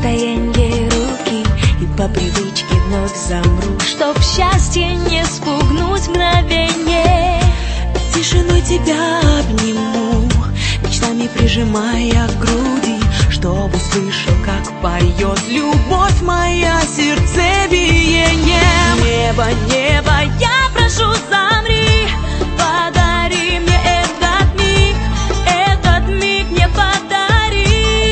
расстояние руки, и по привычке вновь замру, чтоб счастье не спугнуть мгновение. Тишиной тебя обниму, мечтами прижимая к груди, чтоб услышал, как поет любовь моя сердцебиение. Небо, небо, я прошу, замри, подари мне этот миг мне подари.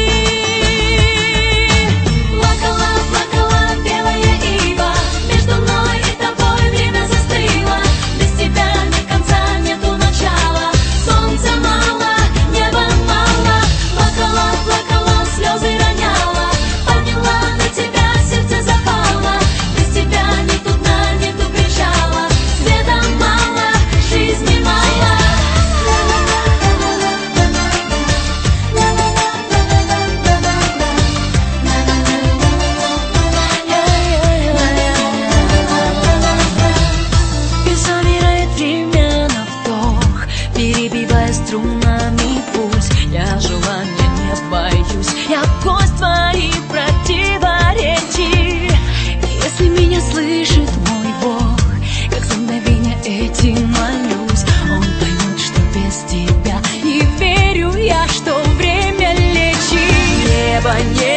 Плакала, плакала белая ива, между мной и тобой время застыло. Без тебя ни конца, нету начала, солнца мало, неба мало. Плакала, плакала, слезы роняла, подняла на тебя, сердце запало. Без тебя ни тут дна, нету причала, света мало, жизни мало. И замирает время на вдох, перебивая струнами пульс. Я желания не боюсь, я гость твоих противоречий. Если меня слышит мой Бог, как за мгновение этим молюсь, он поймет, что без тебя не верю я, что время лечит. Небо, небо,